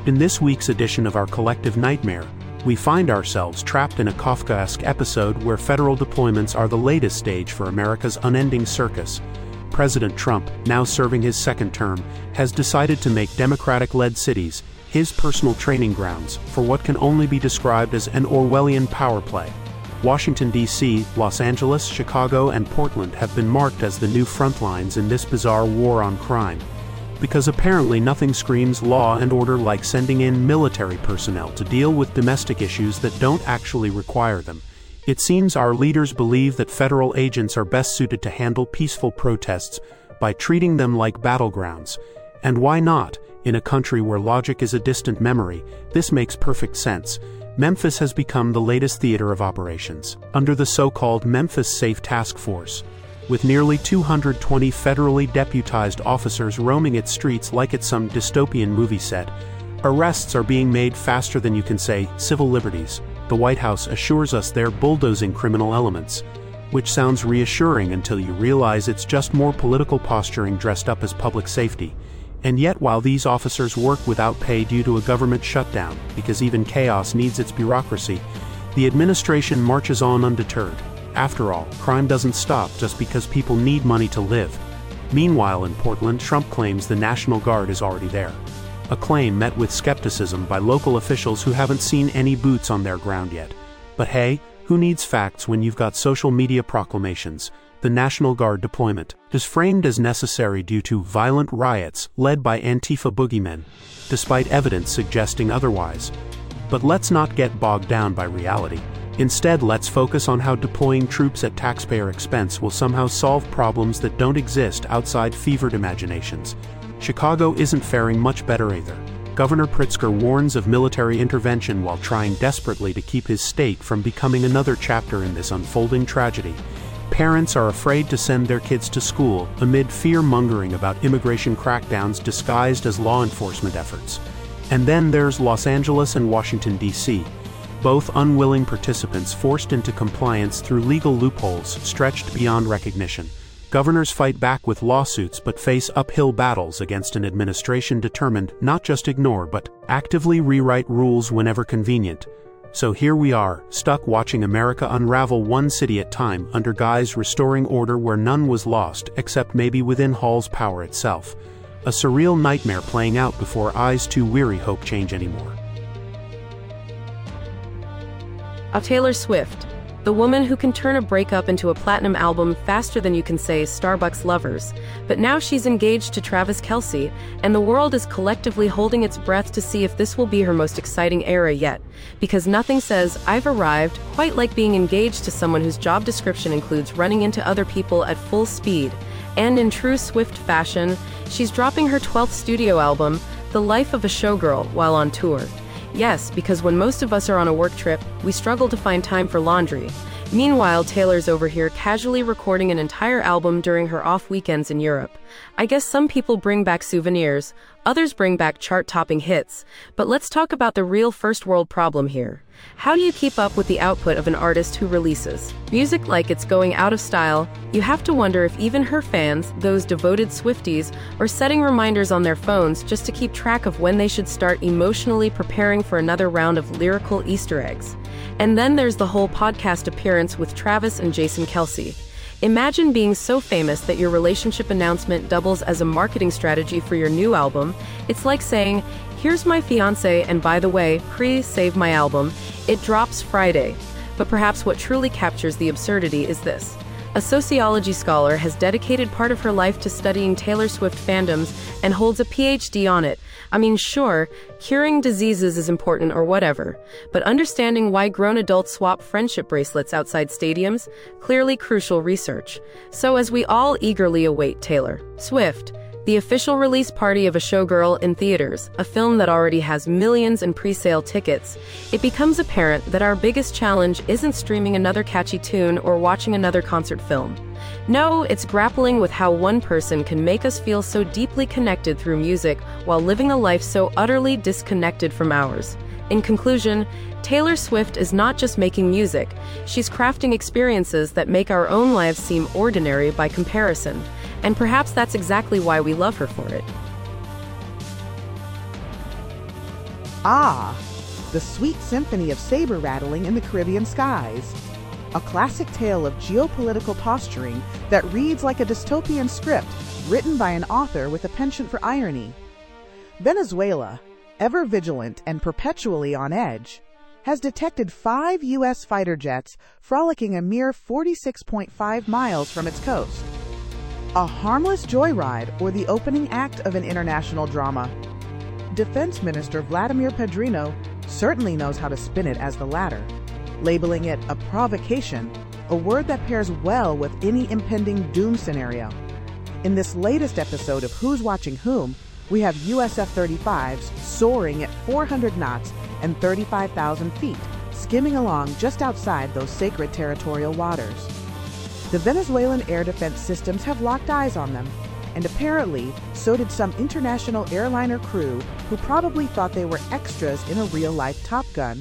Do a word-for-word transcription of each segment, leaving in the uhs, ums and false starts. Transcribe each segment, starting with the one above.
In this week's edition of our collective nightmare, we find ourselves trapped in a Kafkaesque episode where federal deployments are the latest stage for America's unending circus. President Trump, now serving his second term, has decided to make Democratic-led cities his personal training grounds for what can only be described as an Orwellian power play. Washington, D C, Los Angeles, Chicago, and Portland have been marked as the new front lines in this bizarre war on crime. Because apparently nothing screams law and order like sending in military personnel to deal with domestic issues that don't actually require them. It seems our leaders believe that federal agents are best suited to handle peaceful protests by treating them like battlegrounds. And why not? In a country where logic is a distant memory, this makes perfect sense. Memphis has become the latest theater of operations, under the so-called Memphis Safe Task Force. With nearly two hundred twenty federally deputized officers roaming its streets like it's some dystopian movie set, arrests are being made faster than you can say civil liberties. The White House assures us they're bulldozing criminal elements, which sounds reassuring until you realize it's just more political posturing dressed up as public safety. And yet, while these officers work without pay due to a government shutdown, because even chaos needs its bureaucracy, the administration marches on undeterred. After all, crime doesn't stop just because people need money to live. Meanwhile, in Portland, Trump claims the National Guard is already there. A claim met with skepticism by local officials who haven't seen any boots on their ground yet. But hey, who needs facts when you've got social media proclamations? The National Guard deployment is framed as necessary due to violent riots led by Antifa boogeymen, despite evidence suggesting otherwise. But let's not get bogged down by reality. Instead, let's focus on how deploying troops at taxpayer expense will somehow solve problems that don't exist outside fevered imaginations. Chicago isn't faring much better either. Governor Pritzker warns of military intervention while trying desperately to keep his state from becoming another chapter in this unfolding tragedy. Parents are afraid to send their kids to school amid fear-mongering about immigration crackdowns disguised as law enforcement efforts. And then there's Los Angeles and Washington, D C, both unwilling participants forced into compliance through legal loopholes stretched beyond recognition. Governors fight back with lawsuits but face uphill battles against an administration determined not just ignore but actively rewrite rules whenever convenient. So here we are, stuck watching America unravel one city at a time under guise restoring order where none was lost except maybe within Hall's power itself. A surreal nightmare playing out before eyes too weary hope change anymore. Of Taylor Swift, the woman who can turn a breakup into a platinum album faster than you can say Starbucks lovers. But now she's engaged to Travis Kelce, and the world is collectively holding its breath to see if this will be her most exciting era yet. Because nothing says, "I've arrived," quite like being engaged to someone whose job description includes running into other people at full speed. And in true Swift fashion, she's dropping her twelfth studio album, The Life of a Showgirl, while on tour. Yes, because when most of us are on a work trip, we struggle to find time for laundry. Meanwhile, Taylor's over here casually recording an entire album during her off weekends in Europe. I guess some people bring back souvenirs, others bring back chart-topping hits, but let's talk about the real first-world problem here. How do you keep up with the output of an artist who releases music like it's going out of style? You have to wonder if even her fans, those devoted Swifties, are setting reminders on their phones just to keep track of when they should start emotionally preparing for another round of lyrical Easter eggs. And then there's the whole podcast appearance with Travis and Jason Kelce. Imagine being so famous that your relationship announcement doubles as a marketing strategy for your new album. It's like saying, "Here's my fiance, and by the way, pre-save my album. It drops Friday." But perhaps what truly captures the absurdity is this. A sociology scholar has dedicated part of her life to studying Taylor Swift fandoms and holds a P H D on it. I mean, sure, curing diseases is important or whatever, but understanding why grown adults swap friendship bracelets outside stadiums? Clearly crucial research. So as we all eagerly await Taylor Swift, the official release party of A Showgirl in theaters, a film that already has millions in pre-sale tickets, it becomes apparent that our biggest challenge isn't streaming another catchy tune or watching another concert film. No, it's grappling with how one person can make us feel so deeply connected through music while living a life so utterly disconnected from ours. In conclusion, Taylor Swift is not just making music, she's crafting experiences that make our own lives seem ordinary by comparison. And perhaps that's exactly why we love her for it. Ah, the sweet symphony of saber rattling in the Caribbean skies. A classic tale of geopolitical posturing that reads like a dystopian script written by an author with a penchant for irony. Venezuela, ever vigilant and perpetually on edge, has detected five U S fighter jets frolicking a mere forty-six point five miles from its coast. A harmless joyride or the opening act of an international drama? Defense Minister Vladimir Pedrino certainly knows how to spin it as the latter, labeling it a provocation, a word that pairs well with any impending doom scenario. In this latest episode of Who's Watching Whom, we have U S F thirty-fives soaring at four hundred knots and thirty-five thousand feet, skimming along just outside those sacred territorial waters. The Venezuelan air defense systems have locked eyes on them, and apparently so did some international airliner crew who probably thought they were extras in a real-life Top Gun.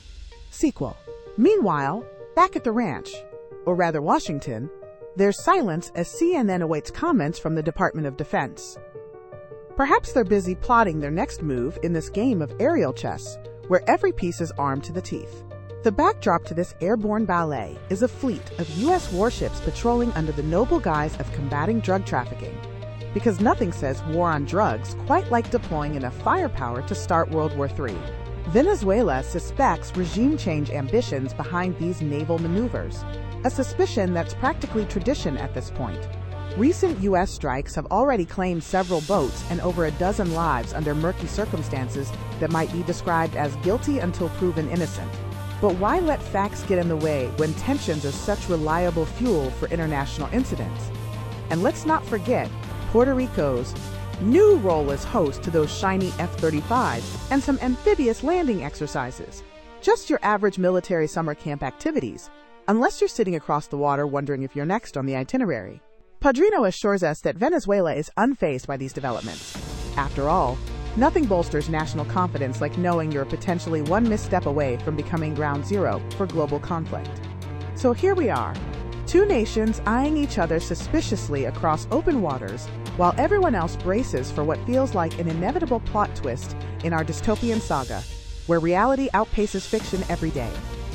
Sequel. Meanwhile, back at the ranch, or rather Washington, there's silence as C N N awaits comments from the Department of Defense. Perhaps they're busy plotting their next move in this game of aerial chess, where every piece is armed to the teeth. The backdrop to this airborne ballet is a fleet of U S warships patrolling under the noble guise of combating drug trafficking, because nothing says war on drugs quite like deploying enough firepower to start World War Three. Venezuela suspects regime change ambitions behind these naval maneuvers, a suspicion that's practically tradition at this point. Recent U S strikes have already claimed several boats and over a dozen lives under murky circumstances that might be described as guilty until proven innocent. But why let facts get in the way when tensions are such reliable fuel for international incidents? And let's not forget Puerto Rico's new role as host to those shiny F thirty-fives and some amphibious landing exercises. Just your average military summer camp activities, unless you're sitting across the water wondering if you're next on the itinerary. Pedrino assures us that Venezuela is unfazed by these developments. After all, nothing bolsters national confidence like knowing you're potentially one misstep away from becoming ground zero for global conflict. So here we are, two nations eyeing each other suspiciously across open waters, while everyone else braces for what feels like an inevitable plot twist in our dystopian saga, where reality outpaces fiction every day.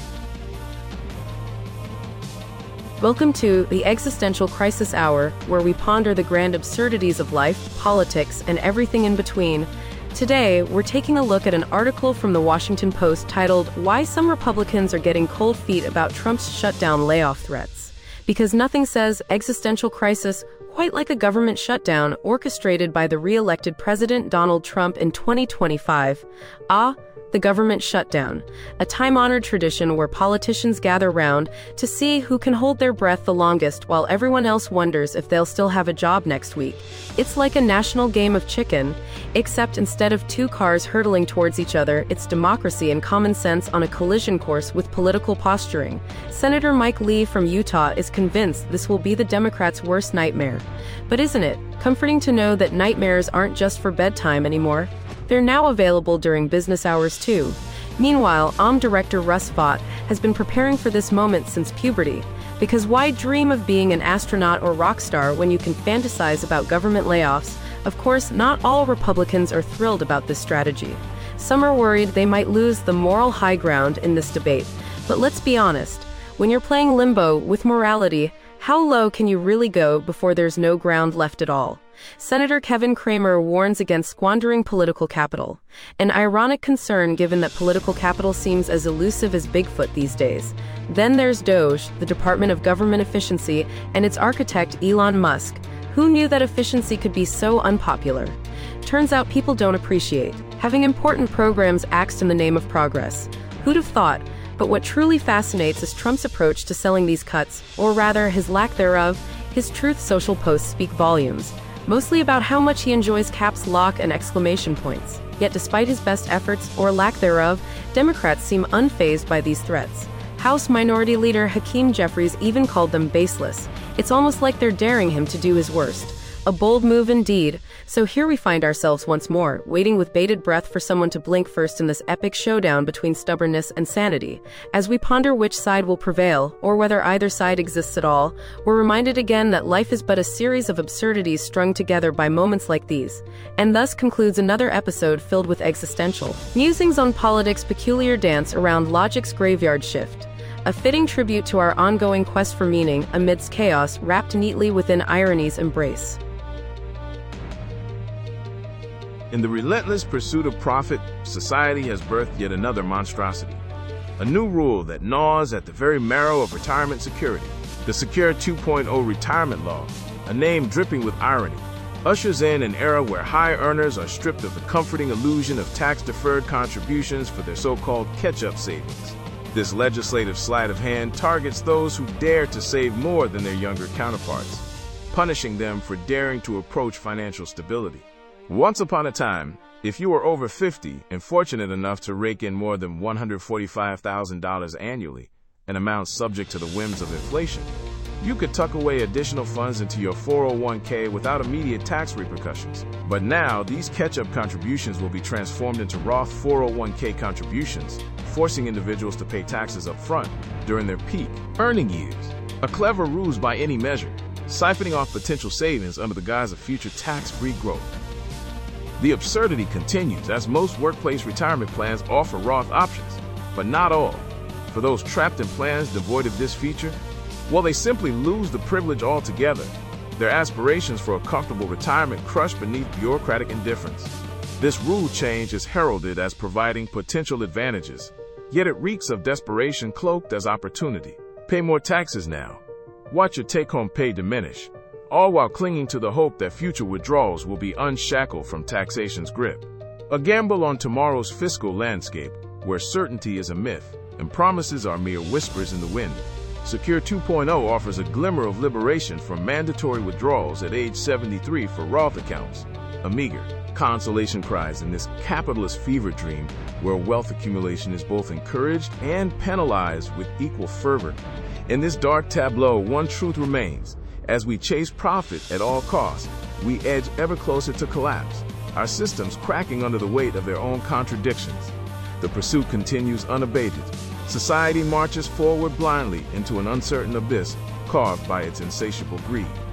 Welcome to the Existential Crisis Hour, where we ponder the grand absurdities of life, politics, and everything in between. Today, we're taking a look at an article from the Washington Post titled, "Why Some Republicans Are Getting Cold Feet About Trump's Shutdown Layoff Threats." Because nothing says existential crisis quite like a government shutdown orchestrated by the re-elected President Donald Trump in twenty twenty-five. Ah, the government shutdown, a time-honored tradition where politicians gather round to see who can hold their breath the longest while everyone else wonders if they'll still have a job next week. It's like a national game of chicken, except instead of two cars hurtling towards each other, it's democracy and common sense on a collision course with political posturing. Senator Mike Lee from Utah is convinced this will be the Democrats' worst nightmare. But isn't it comforting to know that nightmares aren't just for bedtime anymore? They're now available during business hours too. Meanwhile, O M director Russ Vought has been preparing for this moment since puberty. Because why dream of being an astronaut or rock star when you can fantasize about government layoffs? Of course, not all Republicans are thrilled about this strategy. Some are worried they might lose the moral high ground in this debate. But let's be honest, when you're playing limbo with morality, how low can you really go before there's no ground left at all? Senator Kevin Cramer warns against squandering political capital, an ironic concern given that political capital seems as elusive as Bigfoot these days. Then there's DOGE, the Department of Government Efficiency, and its architect Elon Musk. Who knew that efficiency could be so unpopular? Turns out people don't appreciate having important programs axed in the name of progress. Who'd have thought? But what truly fascinates is Trump's approach to selling these cuts, or rather his lack thereof. His Truth Social posts speak volumes, mostly about how much he enjoys caps lock and exclamation points. Yet despite his best efforts, or lack thereof, Democrats seem unfazed by these threats. House Minority Leader Hakeem Jeffries even called them baseless. It's almost like they're daring him to do his worst. A bold move indeed. So here we find ourselves once more, waiting with bated breath for someone to blink first in this epic showdown between stubbornness and sanity. As we ponder which side will prevail, or whether either side exists at all, we're reminded again that life is but a series of absurdities strung together by moments like these. And thus concludes another episode filled with existential musings on politics' peculiar dance around logic's graveyard shift. A fitting tribute to our ongoing quest for meaning amidst chaos, wrapped neatly within irony's embrace. In the relentless pursuit of profit, society has birthed yet another monstrosity. A new rule that gnaws at the very marrow of retirement security. The Secure two point oh Retirement Law, a name dripping with irony, ushers in an era where high earners are stripped of the comforting illusion of tax-deferred contributions for their so-called catch-up savings. This legislative sleight of hand targets those who dare to save more than their younger counterparts, punishing them for daring to approach financial stability. Once upon a time, if you were over fifty and fortunate enough to rake in more than one hundred forty-five thousand dollars annually, an amount subject to the whims of inflation, you could tuck away additional funds into your four oh one k without immediate tax repercussions. But now, these catch-up contributions will be transformed into Roth four oh one k contributions, forcing individuals to pay taxes up front during their peak earning years. A clever ruse by any measure, siphoning off potential savings under the guise of future tax-free growth. The absurdity continues as most workplace retirement plans offer Roth options, but not all. For those trapped in plans devoid of this feature, well, they simply lose the privilege altogether. Their aspirations for a comfortable retirement crush beneath bureaucratic indifference. This rule change is heralded as providing potential advantages, yet it reeks of desperation cloaked as opportunity. Pay more taxes now. Watch your take-home pay diminish, all while clinging to the hope that future withdrawals will be unshackled from taxation's grip. A gamble on tomorrow's fiscal landscape, where certainty is a myth and promises are mere whispers in the wind. Secure two point oh offers a glimmer of liberation from mandatory withdrawals at age seventy-three for Roth accounts, a meager consolation prize in this capitalist fever dream where wealth accumulation is both encouraged and penalized with equal fervor. In this dark tableau, one truth remains. As we chase profit at all costs, we edge ever closer to collapse, our systems cracking under the weight of their own contradictions. The pursuit continues unabated. Society marches forward blindly into an uncertain abyss carved by its insatiable greed.